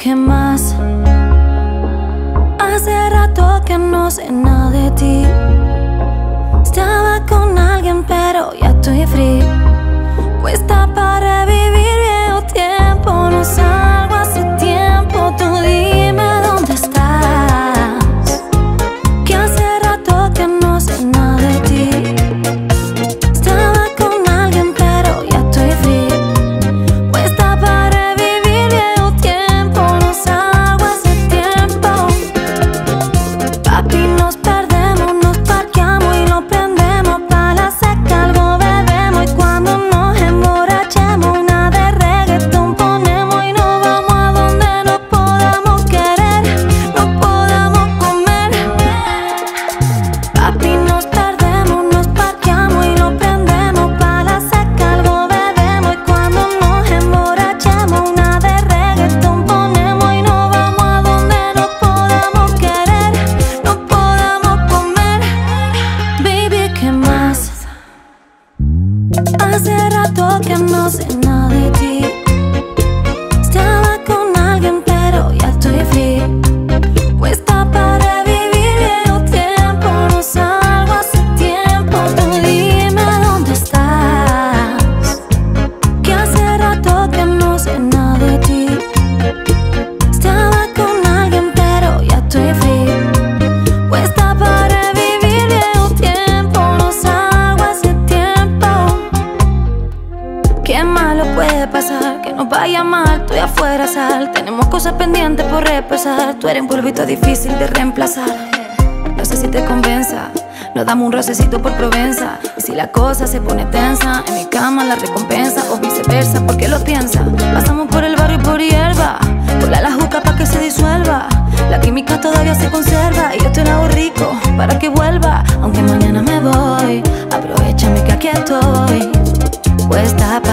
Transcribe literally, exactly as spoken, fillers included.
¿qué más? Hace rato que no sé nada de ti. Estaba con alguien pero ya estoy free. Puesta para revivir viejo tiempo. No salgo hace tiempo. Tú dime dónde estás, que hace rato que no sé nada de ti. Estaba con alguien pero ya estoy free. Puesta para revivir viejo tiempo. No salgo hace tiempo. Papi, nos perdemos, nos parqueamos y lo prendemos pa' la seca, algo bebemos y cuando nos emborrachemos una de reggaetón ponemos y nos vamos a donde nos podamos querer, nos podamos comer. Papi, nos perdemos, nos parqueamos y lo prendemos pa' la seca, algo bebemos y cuando nos emborrachemos una de reggaetón ponemos y nos vamos a donde nos podamos querer, nos podamos comer. Baby, ¿qué más? Hace rato que no sé nada de ti. Estaba con alguien pero ya estoy free. Puesta para vivir viejo tiempo. No salgo hace tiempo. Tú dime dónde estás, que hace rato que no sé nada de ti. Estaba con alguien pero ya estoy free. Puesta para vivir viejo tiempo. No salgo hace tiempo. Qué malo puede pasar, que nos vaya mal, estoy afuera, sal. Tenemos cosas pendientes por repasar. Tú eres un polvito difícil de reemplazar. No sé si te convenza, nos damos un rocecito por Provenza. Y si la cosa se pone tensa, en mi cama la recompensa, o viceversa, ¿por qué lo piensa? Pasamos por el barrio y por hierba, cola la juca pa' que se disuelva. La química todavía se conserva y yo te la hago rico para que vuelva. Aunque mañana me voy, aprovechame que aquí estoy. Puesta